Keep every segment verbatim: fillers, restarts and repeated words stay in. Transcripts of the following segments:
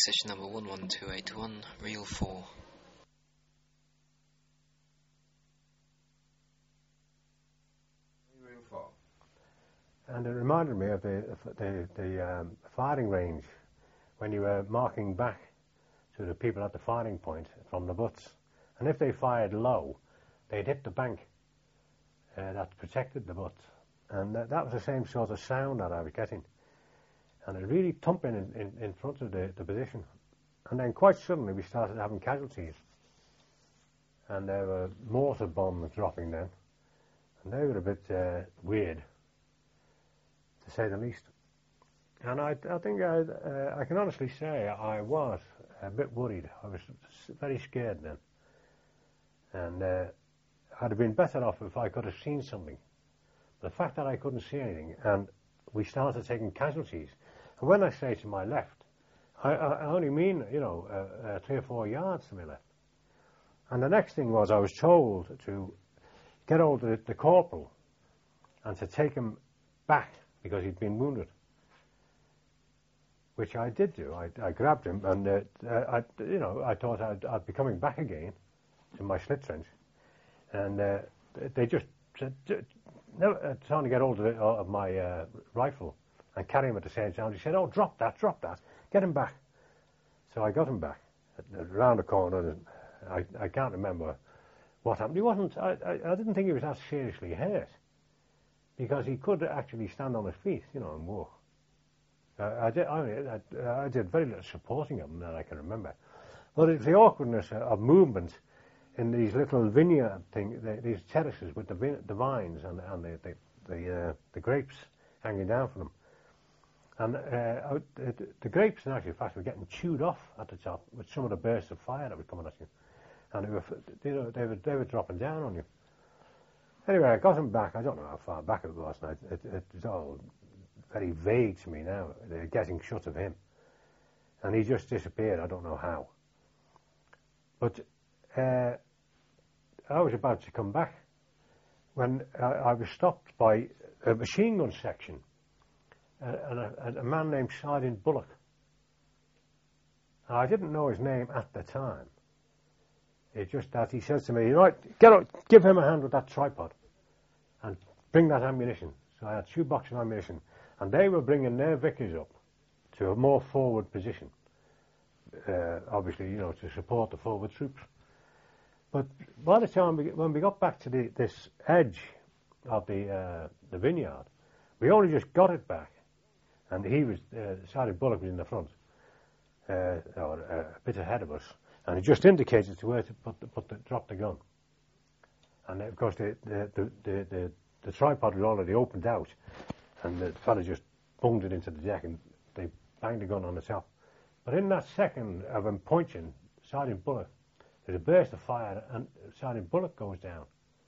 session number one one two eight one, reel four. Reel four. And it reminded me of the the, the um, firing range when you were marking back to the people at the firing point from the butts. And if they fired low, they'd hit the bank uh, that protected the butts. And that, that was the same sort of sound that I was getting. And it really thumping in, in, in front of the, the position. And then quite suddenly we started having casualties. And there were mortar bombs dropping then. And they were a bit uh, weird, to say the least. And I, I think I, uh, I can honestly say I was a bit worried. I was very scared then. And uh, I'd have been better off if I could have seen something. The fact that I couldn't see anything, and we started taking casualties. And when I say to my left, I, I only mean, you know, uh, uh, three or four yards to my left. And the next thing was I was told to get hold of the, the corporal and to take him back because he'd been wounded. Which I did do. I, I grabbed him, and uh, I, you know, I thought I'd, I'd be coming back again to my slit trench, and uh, they just said, no, uh, trying to get hold of, the, of my uh, rifle and carry him at the same time. He said, "Oh, drop that, drop that, get him back." So I got him back around the corner. And I, I can't remember what happened. He wasn't. I, I, I didn't think he was that seriously hurt because he could actually stand on his feet, you know, and walk. Uh, I, did, I, I, I did very little supporting him that I can remember. But it's the awkwardness of movement in these little vineyard thing, the, these terraces with the, vine, the vines and, and the the the, uh, the grapes hanging down from them. And uh, the, the grapes, in actual fact, were getting chewed off at the top with some of the bursts of fire that were coming at you. And they were, you know, they were, they were dropping down on you. Anyway, I got him back. I don't know how far back it was. And it, it, it was all very vague to me now. They're getting shut of him. And he just disappeared. I don't know how. But uh, I was about to come back when I, I was stopped by a machine gun section uh, and, a, and a man named Sergeant Bullock. I didn't know his name at the time. It's just that he says to me, "Right, get up, give him a hand with that tripod and bring that ammunition." So I had two boxes of ammunition. And they were bringing their Vickers up to a more forward position, uh, obviously, you know, to support the forward troops. But by the time we, when we got back to the, this edge of the uh, the vineyard, we only just got it back, and he was uh, Sergeant Bullock was in the front, uh, or uh, a bit ahead of us, and he just indicated to where to put the, put the, drop the gun. And of course, the the the the, the, the tripod was already opened out. And the fella just bunged it into the deck and they banged the gun on the top. But in that second of him pointing, Sergeant Bullock, there's a burst of fire and Sergeant Bullock goes down.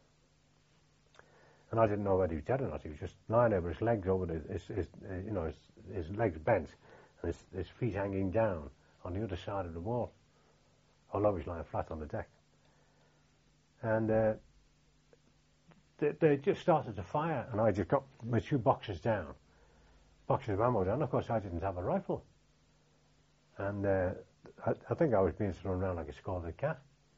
And I didn't know whether he was dead or not. He was just lying there with his legs over the, his, his, uh, you know, his, his legs bent and his, his feet hanging down on the other side of the wall. Although he was lying flat on the deck. And uh, They, they just started to fire, and I just got my two boxes down, boxes of ammo down. Of course, I didn't have a rifle, and uh, I, I think I was being thrown around like a scalded cat.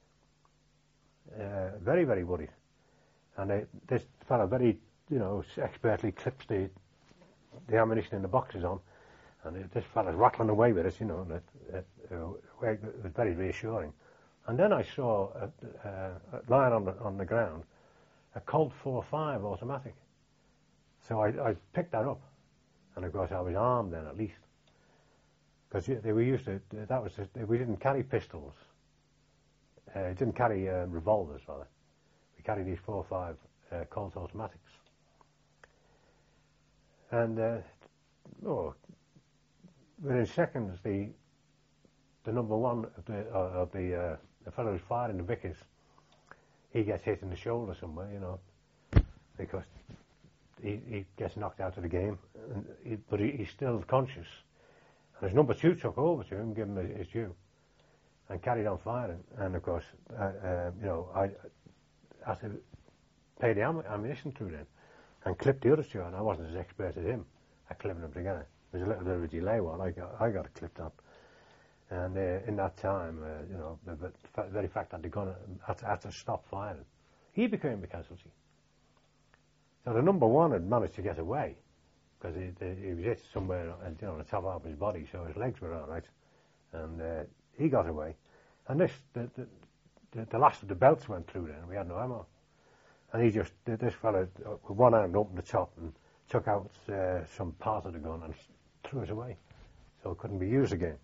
Uh, very, very worried. And they, this fellow very, you know, expertly clips the the ammunition in the boxes on, and it, this fellow's rattling away with it, you know, and it, it, it, it was very reassuring. And then I saw a, uh, lying on the on the ground a Colt four five automatic. So I, I picked that up, and of course I was armed then at least, because they were used to that was just, we didn't carry pistols, uh, didn't carry uh, revolvers rather. We carried these four five uh, Colt automatics, and uh, oh, within seconds the the number one of the uh, of the uh, the fellow who's firing the Vickers, he gets hit in the shoulder somewhere, you know, because he, he gets knocked out of the game, and he, but he, he's still conscious. And his number two took over to him, gave him his due, and carried on firing. And of course, uh, uh, you know, I had to pay the am- ammunition through then, and clip the other two, and I wasn't as expert as him at clipping them together. There was a little bit of a delay while I got, I got it clipped on. And uh, in that time, uh, you know, the, the f- very fact that the gun had to, had to stop firing, he became the casualty. So the number one had managed to get away because he, he was hit somewhere, you know, on the top of his body, so his legs were all right, and uh, he got away. And this, the, the, the, the last of the belts went through there, and we had no ammo. And he just, this fella, with one hand opened the top and took out uh, some part of the gun and threw it away, so it couldn't be used again.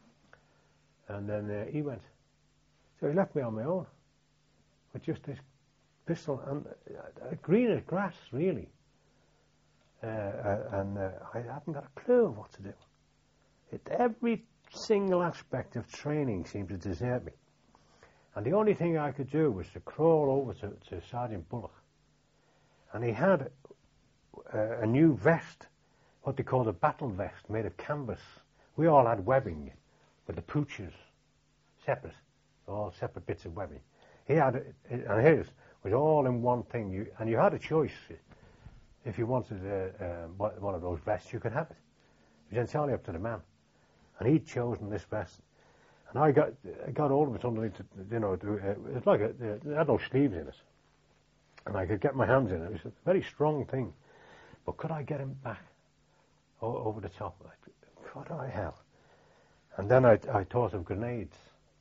And then uh, he went. So he left me on my own with just this pistol and uh, green as grass, really. Uh, uh, and uh, I haven't got a clue of what to do. It, every single aspect of training seemed to desert me. And the only thing I could do was to crawl over to, to Sergeant Bullock. And he had uh, a new vest, what they called a battle vest, made of canvas. We all had webbing, with the pooches separate, all separate bits of webbing. He had, and his was all in one thing, you, and you had a choice. If you wanted uh, uh, one of those vests, you could have it. It was entirely up to the man. And he'd chosen this vest. And I got I got hold of it underneath, you know, it was like a, it had no sleeves in it. And I could get my hands in it. It was a very strong thing. But could I get him back o- over the top? Could I have? And then I, I thought of grenades.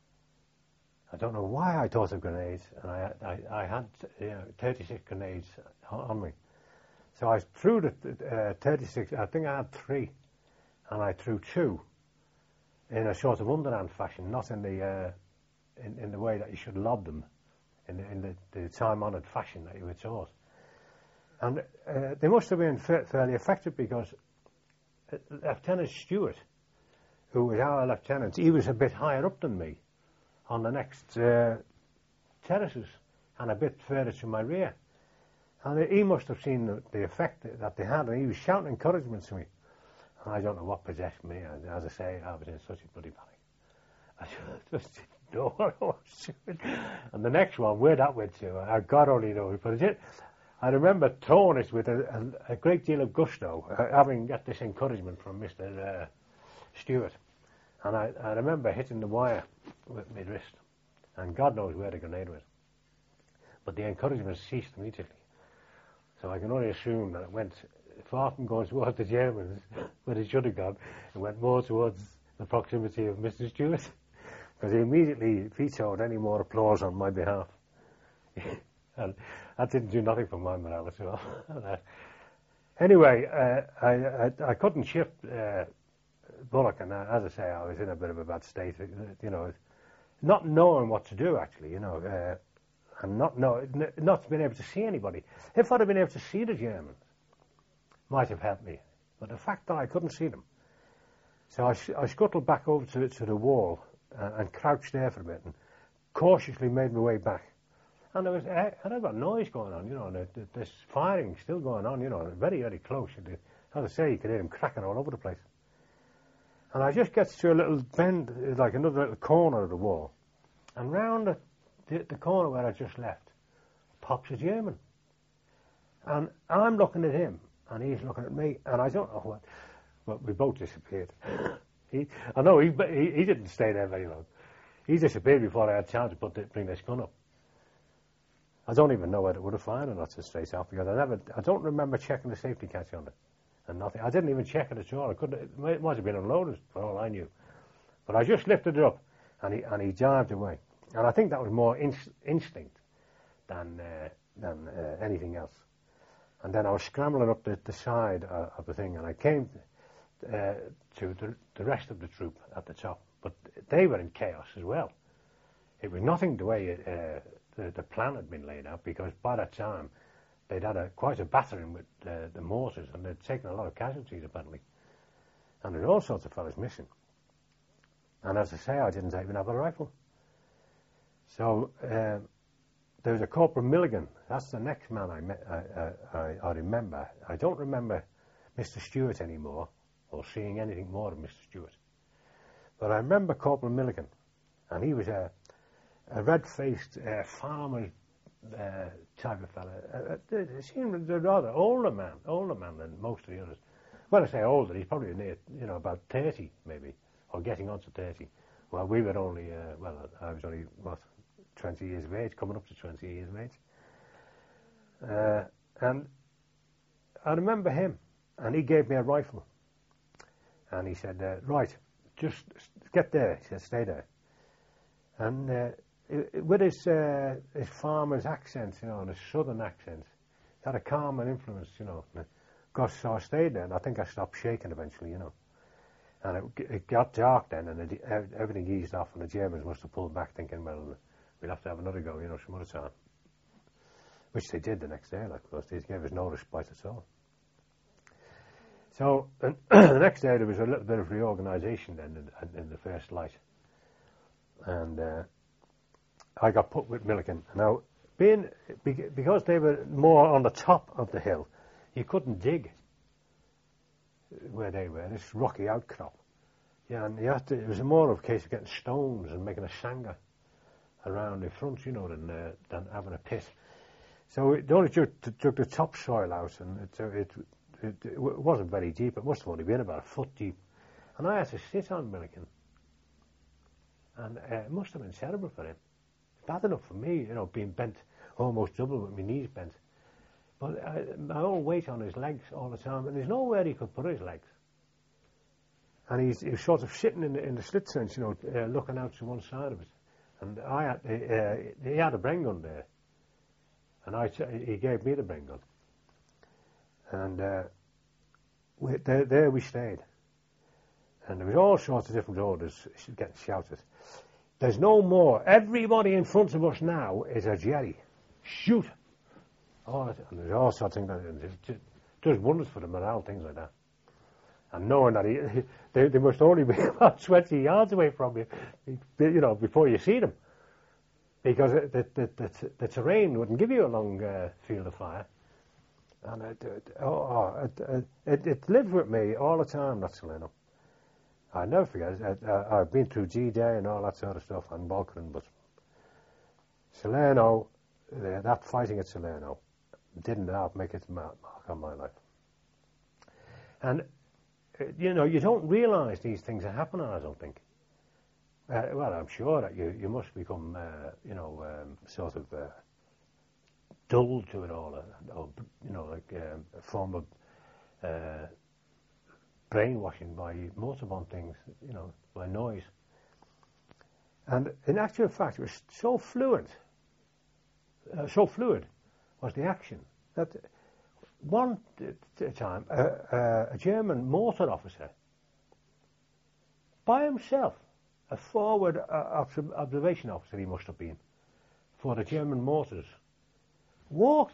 I don't know why I thought of grenades. And I, I, I had you know, thirty-six grenades on me. So I threw the uh, thirty-six, I think I had three. And I threw two in a sort of underhand fashion, not in the uh, in, in the way that you should lob them, in the, in the, the time-honoured fashion that you were taught. And uh, they must have been fa- fairly effective because uh, Lieutenant Stewart, who was our lieutenant, he was a bit higher up than me on the next uh, terraces and a bit further to my rear. And he must have seen the, the effect that they had, and he was shouting encouragement to me. And I don't know what possessed me. As I say, I was in such a bloody panic. I just didn't know what I was doing. And the next one, where that went to, I God only knows. But it, I remember throwing it with a, a, a great deal of gusto, uh, having got this encouragement from Mister Uh, Stewart. And I, I remember hitting the wire with my wrist. And God knows where the grenade went. But the encouragement ceased immediately. So I can only assume that it went far from going towards the Germans, but it should have gone. It went more towards the proximity of Mister Stewart, because he immediately vetoed any more applause on my behalf. And that didn't do nothing for my morale at all. uh, anyway, uh, I, I I couldn't shift uh, Bullock, and uh, as I say, I was in a bit of a bad state. Uh, you know, not knowing what to do actually. You know. Uh, and not know, not being able to see anybody. If I'd have been able to see the Germans, might have helped me. But the fact that I couldn't see them. So I, I scuttled back over to, to the wall uh, and crouched there for a bit and cautiously made my way back. And there was, uh, and I got noise going on, you know, the, the, this firing still going on, you know, very, very close. As I say, you could hear them cracking all over the place. And I just get to a little bend, like another little corner of the wall. And round the The, the corner where I just left pops a German. And I'm looking at him, and he's looking at me, and I don't know what, but we both disappeared. he, I know he, he he didn't stay there very long. He disappeared before I had time to put the, bring this gun up. I don't even know whether it would have fired or not straight off, because I never, I don't remember checking the safety catch on it, and nothing. I didn't even check it at all. I couldn't. It might, it might have been unloaded for all I knew. But I just lifted it up, and he and he dived away. And I think that was more inst- instinct than uh, than uh, anything else. And then I was scrambling up the, the side uh, of the thing, and I came uh, to the, the rest of the troop at the top. But they were in chaos as well. It was nothing the way it, uh, the, the plan had been laid out, because by that time they'd had a, quite a battering with uh, the mortars, and they'd taken a lot of casualties apparently. And there were all sorts of fellas missing. And as I say, I didn't even have a rifle. So uh, there was a Corporal Milligan. That's the next man I, met, I, I, I remember. I don't remember Mister Stewart anymore, or seeing anything more of Mister Stewart. But I remember Corporal Milligan, and he was a, a red-faced uh, farmer uh, type of fella. Uh, he seemed a rather older man, older man than most of the others. When I say older, he's probably near, you know, about thirty maybe, or getting on to thirty. Well, we were only, uh, well, I was only, what, twenty years of age, coming up to twenty years of age. Uh, and I remember him, and he gave me a rifle. And he said, uh, right, just get there. He said, stay there. And uh, it, with his, uh, his farmer's accent, you know, and his southern accent, he had a calm and influence, you know. Gosh, so I stayed there, and I think I stopped shaking eventually, you know. And it, it got dark then, and it, everything eased off, and the Germans must have pulled back, thinking, well, we'll have to have another go, you know, some other time. Which they did the next day, like, because they gave us no respite at all. So, and the next day there was a little bit of reorganisation then in, in the First Light. And uh, I got put with Milliken. Now, being, because they were more on the top of the hill, you couldn't dig where they were, this rocky outcrop. Yeah, and you had to, it was more of a case of getting stones and making a sangha around the front, you know, than, uh, than having a pit. So it only took, took the topsoil out, and it, it, it, it wasn't very deep. It must have only been about a foot deep. And I had to sit on Milliken. And uh, it must have been terrible for him. Bad enough for me, you know, being bent almost double with my knees bent. But I, my own weight on his legs all the time, and there's nowhere he could put his legs. And he's, he was sort of sitting in the, in the slit trench, you know, uh, looking out to one side of it. And I had, uh, he had a Bren gun there. And I, he gave me the Bren gun. And uh, we, there, there we stayed. And there was all sorts of different orders getting shouted. There's no more. Everybody in front of us now is a Jerry. Shoot! Oh, and there's all sorts of things. It just does wonders for the morale, things like that. And knowing that he, they, they must only be about twenty yards away from you, you know, before you see them. Because the, the, the, the terrain wouldn't give you a long uh, field of fire. And it, it, oh, it, it, it lived with me all the time, that Salerno. I never forget it. I, I've been through G-Day and all that sort of stuff, and Balkan, but Salerno, uh, that fighting at Salerno, didn't have, make its mark on my life. And, uh, you know, you don't realise these things are happening, I don't think. Uh, well, I'm sure that you, you must become, uh, you know, um, sort of uh, dull to it all, uh, or, you know, like um, a form of uh, brainwashing by motorbomb things, you know, by noise. And in actual fact, it was so fluent, uh, so fluid was the action that one t- time uh, uh, a German mortar officer, by himself, a forward uh, ob- observation officer he must have been, for the German mortars, walked,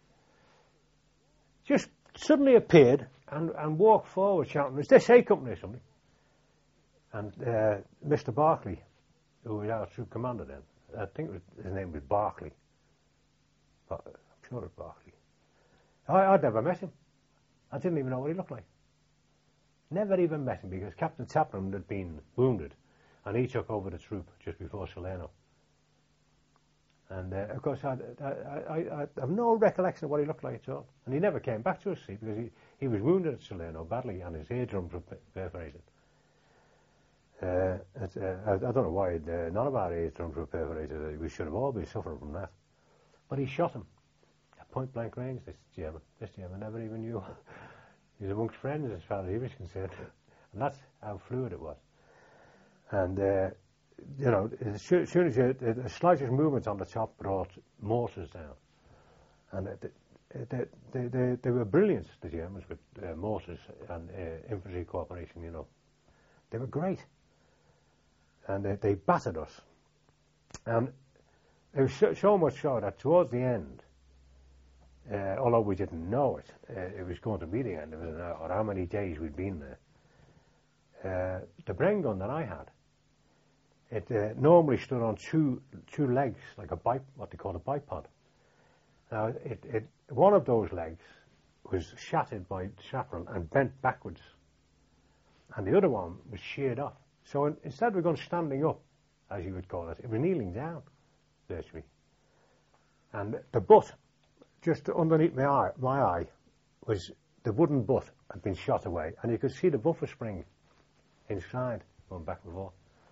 just suddenly appeared and, and walked forward shouting, "Is this A Company or something?" And uh, Mister Barclay, who was our troop commander then, I think it was, his name was Barclay. But I'm sure it was Barclay. I, I'd never met him. I didn't even know what he looked like. Never even met him, because Captain Taplin had been wounded and he took over the troop just before Salerno. And uh, of course, I, I, I, I have no recollection of what he looked like at all. And he never came back to us, see, because he, he was wounded at Salerno badly and his eardrums were perforated. Uh, it, uh, I, I don't know why uh, none of our eardrums were perforated. We should have all been suffering from that. But he shot him at point blank range, this German. This German never even knew. He was amongst friends as far as he was concerned. And that's how fluid it was. And, uh, you know, as soon as you, the slightest movement on the top brought mortars down. And they, they, they, they were brilliant, the Germans, with uh, mortars and uh, infantry cooperation, you know. They were great. And they, they battered us. And it was so, so much so that towards the end, uh, although we didn't know it, uh, it was going to be the end of it, or how many days we'd been there. Uh, the Bren gun that I had, it uh, normally stood on two two legs, like a bi- what they call a bipod. Now, it, it one of those legs was shattered by shrapnel and bent backwards, and the other one was sheared off. So in, instead of going standing up, as you would call it, it was kneeling down, virtually. And the butt, just underneath my eye, my eye, was the wooden butt had been shot away, and you could see the buffer spring inside, going back and forth.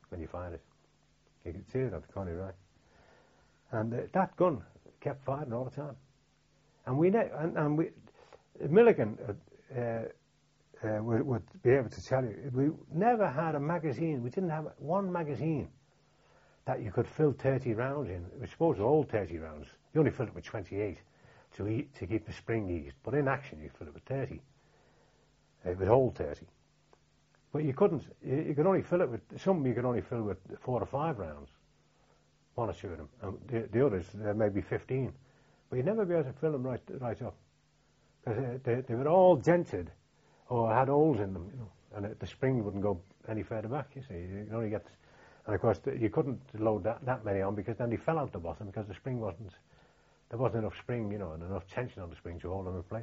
when you fired it. You could see it at the corner of your eye. And uh, that gun kept firing all the time. And we, ne- and, and we, Milligan uh, uh, would, would be able to tell you, we never had a magazine, we didn't have one magazine that you could fill thirty rounds in. It was supposed to hold thirty rounds. You only filled it with twenty-eight to, eat, to keep the spring eased. But in action, you fill it with thirty. It would hold thirty. But you couldn't, you, you could only fill it with, some you could only fill with four or five rounds. One or two of them. And the, the others, uh, maybe fifteen. But you'd never be able to fill them right, right up. Because uh, they, they were all dented or had holes in them, you know, and uh, the spring wouldn't go any further back, you see. You could only get, and of course, the, you couldn't load that, that many on because then they fell out the bottom because the spring wasn't, there wasn't enough spring, you know, and enough tension on the spring to hold them in place.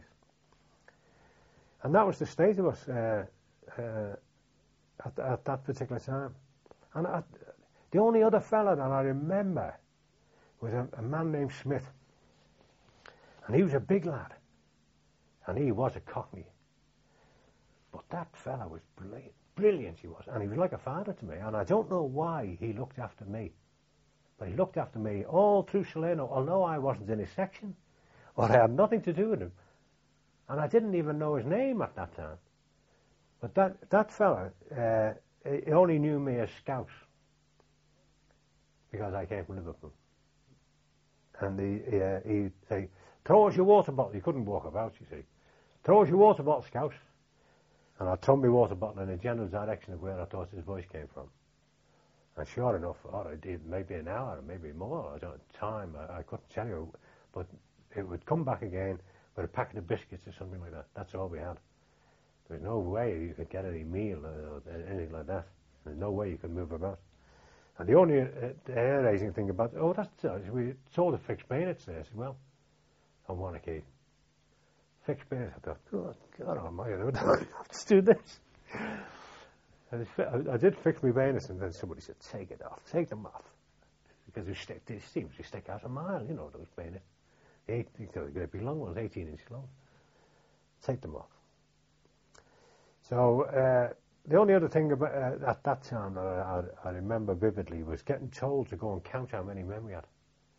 And that was the state of us uh, uh, at, at that particular time. And at, the only other fella that I remember was a, a man named Smith. And he was a big lad. And he was a Cockney. But that fella was brilliant. Brilliant he was. And he was like a father to me. And I don't know why he looked after me. But he looked after me all through Salerno, although I wasn't in his section. Or I had nothing to do with him. And I didn't even know his name at that time. But that, that fella, uh, he only knew me as Scout. Because I came from Liverpool. And he, uh, he'd say, throw us your water bottle. He couldn't walk about, you see. Throw us your water bottle, Scout. And I'd throw my water bottle in a general direction of where I thought his voice came from. And sure enough, oh, I did maybe an hour, maybe more. I don't know, time, I, I couldn't tell you. But it would come back again with a packet of biscuits or something like that. That's all we had. There was no way you could get any meal or anything like that. There's no way you could move about. And the only uh, hair-raising thing about, oh, that's, uh, we saw the fixed bayonets there as well, on one occasion. Fixed bayonets, I thought, God, God almighty, I don't have to do this. And I, I did fix my bayonets, and then somebody said, take it off, take them off. Because they, stick, they seem to stick out a mile, you know, those bayonets. Eight, they're going to be long ones, eighteen inches long. Take them off. So, uh, the only other thing about, uh, at that time that I, I, I remember vividly was getting told to go and count how many men we had.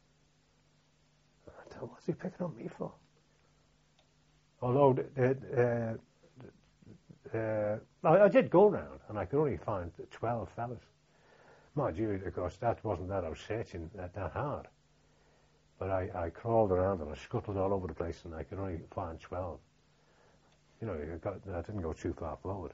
I thought, what's he picking on me for? Although the, uh, uh, I, I did go round, and I could only find twelve fellas. Mind you, of course, that wasn't that I was searching that, that hard. But I, I crawled around and I scuttled all over the place, and I could only find twelve. You know, I, got, I didn't go too far forward.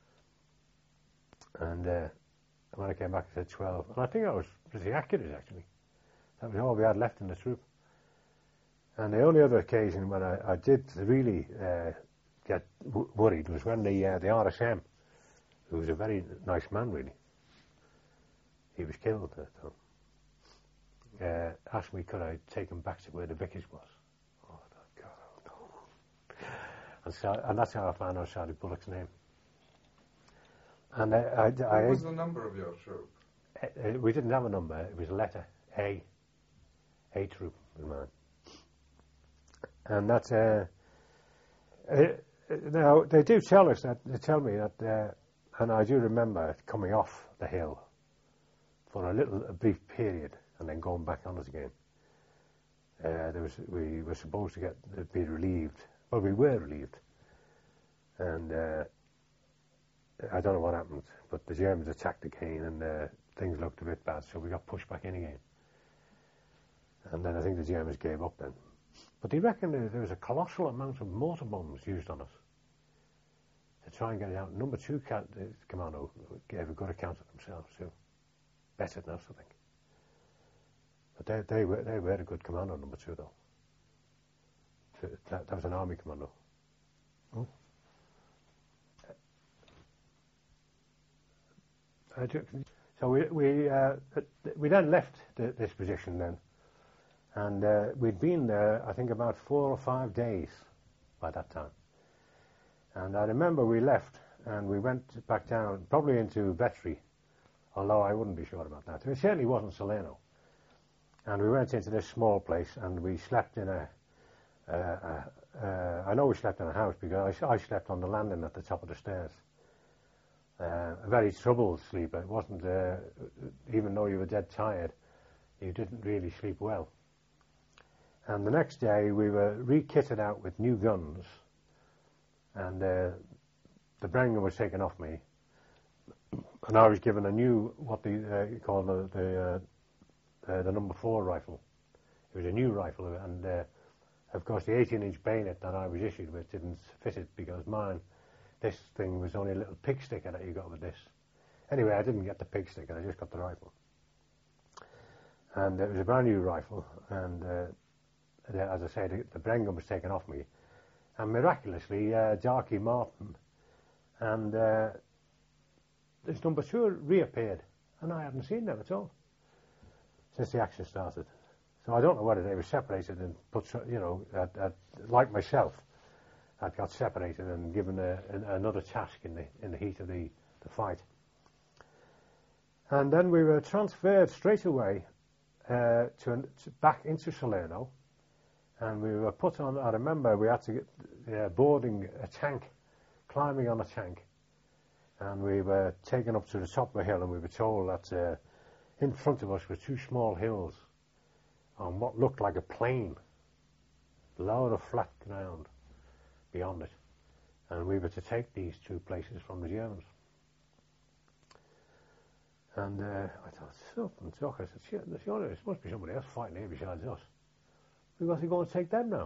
And uh, when I came back, I said twelve. And I think I was pretty accurate, actually. That was all we had left in the troop. And the only other occasion when I, I did really uh, get w- worried was when the uh, the R S M, who was a very nice man, really, he was killed at that time, uh, asked me could I take him back to where the Vickers was. Oh, God, oh, no. And, so, and that's how I found out Sergeant Bullock's name. And uh, I, What I, was the number of your troop? Uh, uh, we didn't have a number. It was a letter, A. A troop was mine. And that's, uh, uh, now, they do tell us that, they tell me that, uh, and I do remember coming off the hill for a little, a brief period, and then going back on it again. Uh, there was, we were supposed to get, be relieved. Well, we were relieved. And, uh, I don't know what happened, but the Germans attacked again, and uh, things looked a bit bad, so we got pushed back in again. And then I think the Germans gave up then. But they reckon there was a colossal amount of mortar bombs used on us to try and get it out. Number two cat, uh, commando gave a good account of themselves too. Better than us, I think. But they, they, were, they were a good commando, number two, though. So that, that was an army commando. Oh. Uh, so we we uh, we then left the, this position then, and uh, we'd been there I think about four or five days by that time. And I remember we left and we went back down, probably into Vetri, although I wouldn't be sure about that. It certainly wasn't Salerno. And we went into this small place and we slept in a. Uh, uh, uh, I know we slept in a house because I, I slept on the landing at the top of the stairs. uh, a very troubled sleep. It wasn't, uh, even though you were dead tired, you didn't really sleep well. And the next day we were re-kitted out with new guns, and uh, the Bren gun was taken off me, and I was given a new, what they uh, call the the, uh, uh, the number four rifle. It was a new rifle, and uh, of course the eighteen inch bayonet that I was issued with didn't fit it, because mine, this thing was only a little pig sticker that you got with this. Anyway, I didn't get the pig sticker, I just got the rifle. And it was a brand new rifle, and uh, as I say, the, the Bren gun was taken off me, and miraculously, uh, Darky Martin and uh, this number two reappeared, and I hadn't seen them at all since the action started. So I don't know whether they were separated and put, you know, at, at, like myself, I'd got separated and given a, a, another task in the in the heat of the, the fight. And then we were transferred straight away uh, to, an, to back into Salerno. And we were put on, I remember we had to get uh, boarding a tank, climbing on a tank. And we were taken up to the top of a hill, and we were told that uh, in front of us were two small hills on what looked like a plain, lower of flat ground beyond it. And we were to take these two places from the Germans. And uh, I thought, something talk. I said, surely there must be somebody else fighting here besides us. We've got to go and take them now.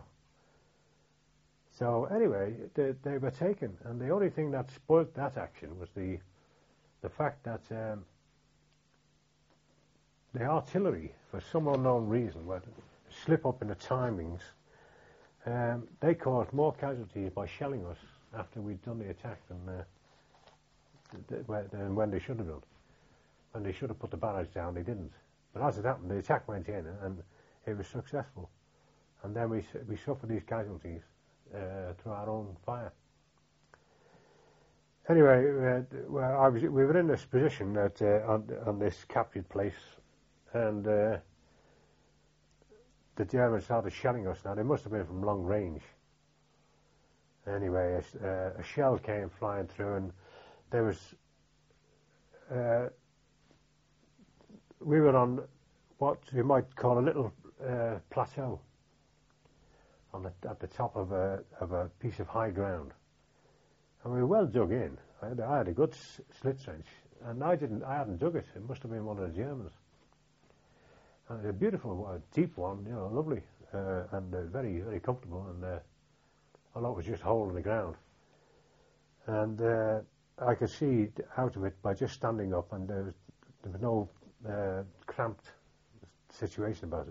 So anyway, they, they were taken, and the only thing that spoilt that action was the the fact that um, the artillery, for some unknown reason, were to slip up in the timings. Um, they caused more casualties by shelling us after we'd done the attack than, uh, th- th- than when they should have done. When they should have put the barrage down, they didn't. But as it happened, the attack went in, and it was successful. And then we we suffered these casualties uh, through our own fire. Anyway, uh, well, I was, we were in this position that uh, on, on this captured place, and uh, the Germans started shelling us. Now, they must have been from long range. Anyway, a, uh, a shell came flying through, and there was... Uh, we were on what you might call a little uh, plateau on the, at the top of a, of a piece of high ground. And we were well dug in. I had, I had a good s- slit trench, and I didn't. I hadn't dug it. It must have been one of the Germans. And it was a beautiful, uh, deep one, you know, lovely, uh, and uh, very, very comfortable. And uh, although it was just a hole in the ground, and uh, I could see out of it by just standing up, and there was, there was no uh, cramped situation about it.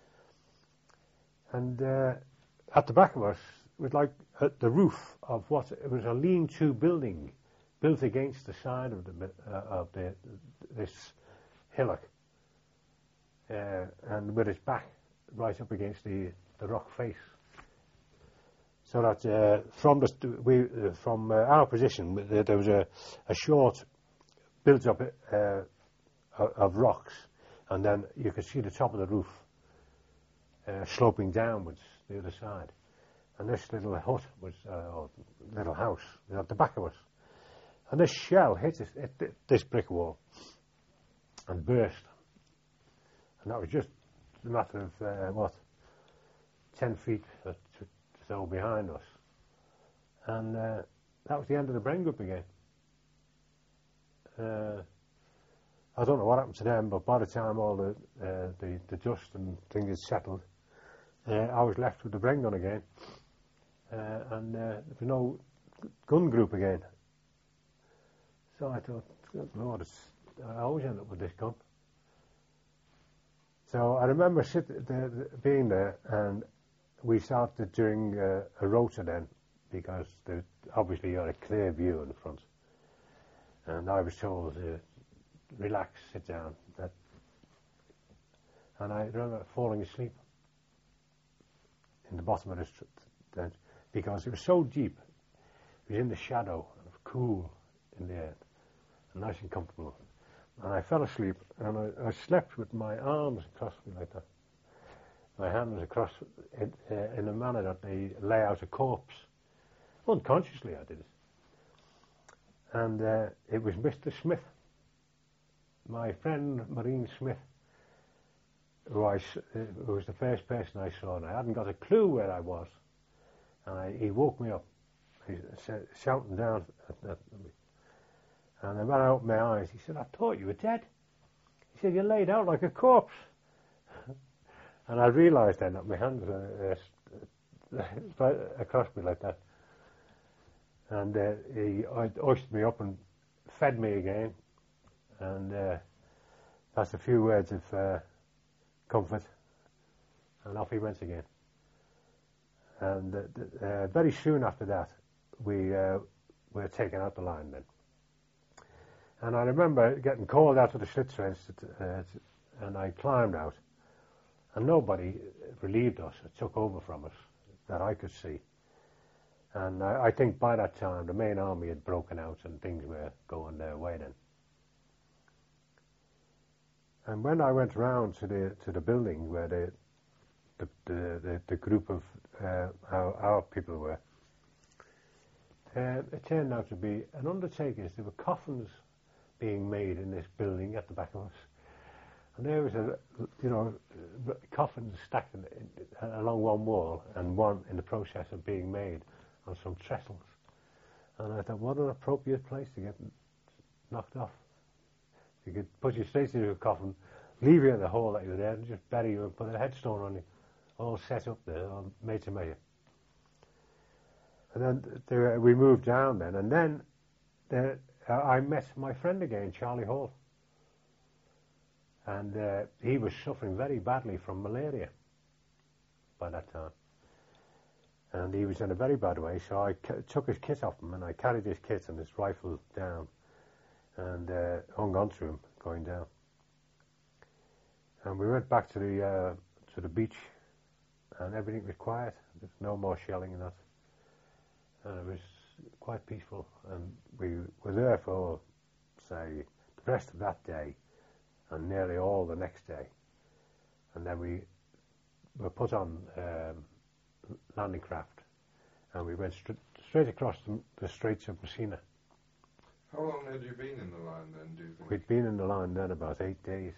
And uh, at the back of us was like at the roof of what it was a lean-to building built against the side of the uh, of the this hillock, uh, and with its back right up against the the rock face. So that uh, from the st- we uh, from uh, our position there, there was a a short built-up uh, of rocks, and then you could see the top of the roof uh, sloping downwards the other side. And this little hut was, uh, or little house, was at the back of us. And this shell hit, this, hit this brick wall and burst. And that was just a matter of, uh, what, ten feet or so behind us. And uh, that was the end of the Bren group again. Uh, I don't know what happened to them, but by the time all the uh, the, the dust and things had settled, uh, I was left with the Bren gun again. Uh, and uh, there was no gun group again. So I thought, good Lord, it's, I always end up with this gun. So I remember sit, the, the, being there, and we started doing uh, a rota then, because the, obviously you had a clear view in the front. And I was told, uh, relax, sit down. That, and I remember falling asleep in the bottom of this tent, because it was so deep. It was in the shadow, and cool in the air, and nice and comfortable. And I fell asleep, and I, I slept with my arms across me like that, my hands across it, uh, in a manner that they lay out a corpse. Unconsciously I did it. and uh, it was Mister Smith, my friend Marine Smith, who, I, uh, who was the first person I saw, and I hadn't got a clue where I was. And I, he woke me up, he said, shouting down at, at me. And I ran out my eyes. He said, "I thought you were dead." He said, "You laid out like a corpse." And I realised then that my hands were uh, across me like that. And uh, he hoisted me up and fed me again. And uh, that's a few words of uh, comfort. And off he went again. And uh, uh, very soon after that, we uh, were taken out the line then. And I remember getting called out to the Schlitz trench, uh, and I climbed out. And nobody relieved us or took over from us that I could see. And I, I think by that time the main army had broken out and things were going their way then. And when I went round to the to the building where the the the, the, the group of uh, our, our people were, uh, it turned out to be an undertaker's. There were coffins being made in this building at the back of us. And there was a, you know, coffins stacked in, in, along one wall, and one in the process of being made on some trestles. And I thought, what an appropriate place to get knocked off. You could put you straight into a coffin, leave you in the hole that you were there, and just bury you and put a headstone on you, all set up there, all made to measure. And then there, we moved down then, and then there, uh, I met my friend again, Charlie Hall. And uh, he was suffering very badly from malaria by that time. And he was in a very bad way, so I c- took his kit off him, and I carried his kit and his rifle down and uh, hung on to him going down. And we went back to the uh, to the beach, and everything was quiet. There's no more shelling and that. And it was quite peaceful. And we were there for, say, the rest of that day, and nearly all the next day. And then we were put on um, landing craft, and we went str- straight across the, the Straits of Messina. How long had you been in the line then, do you think? We'd been in the line then about eight days.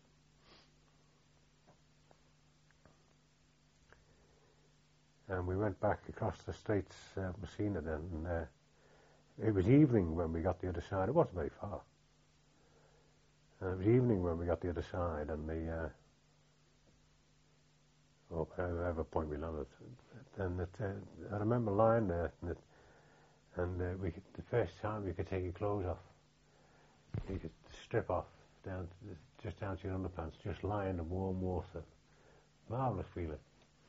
And we went back across the Straits of Messina then, and uh, it was evening when we got the other side. It wasn't very far. And it was evening when we got the other side, and the, uh, or whatever point we landed. And it, uh, I remember lying there, and, it, and uh, we could, the first time we could take your clothes off. You could strip off down, to, just down to your underpants, just lie in the warm water. Marvellous feeling.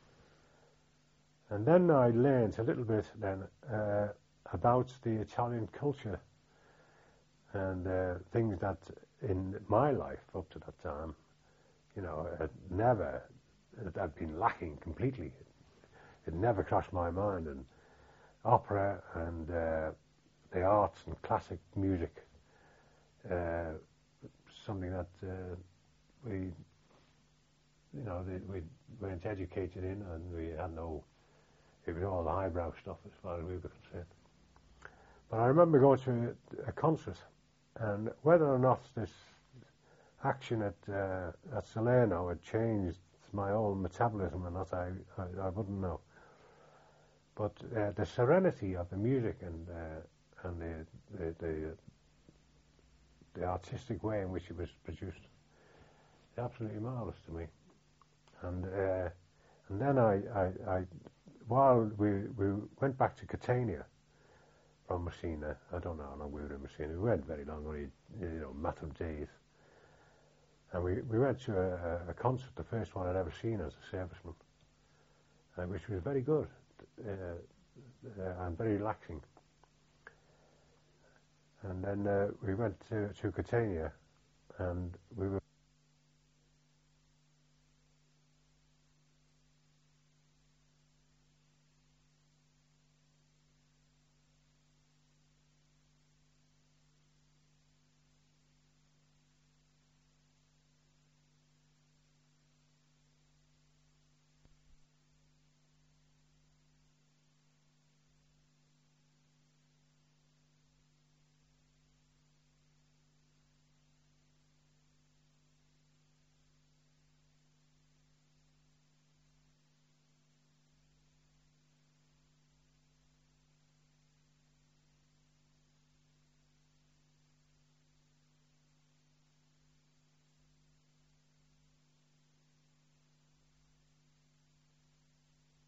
And then I learned a little bit then uh, about the Italian culture and uh, things that in my life up to that time, you know, had never, it had been lacking completely. It, it never crossed my mind. And opera and uh, the arts and classic music, uh, something that uh, we, you know, the, we weren't educated in, and we had no, it was all the highbrow stuff as far as we were concerned. But I remember going to a, a concert, and whether or not this action at uh, at Salerno had changed my own metabolism or not, I, I, I wouldn't know. But uh, the serenity of the music and uh, and the the, the the artistic way in which it was produced, absolutely marvelous to me. And uh, and then I, I, I while we we went back to Catania from Messina, I don't know how long we were in Messina. We weren't very long, only, you know, a matter of days. And we, we went to a, a concert, the first one I'd ever seen as a serviceman, uh, which was very good uh, uh, and very relaxing. And then uh, we went to, to Catania, and we were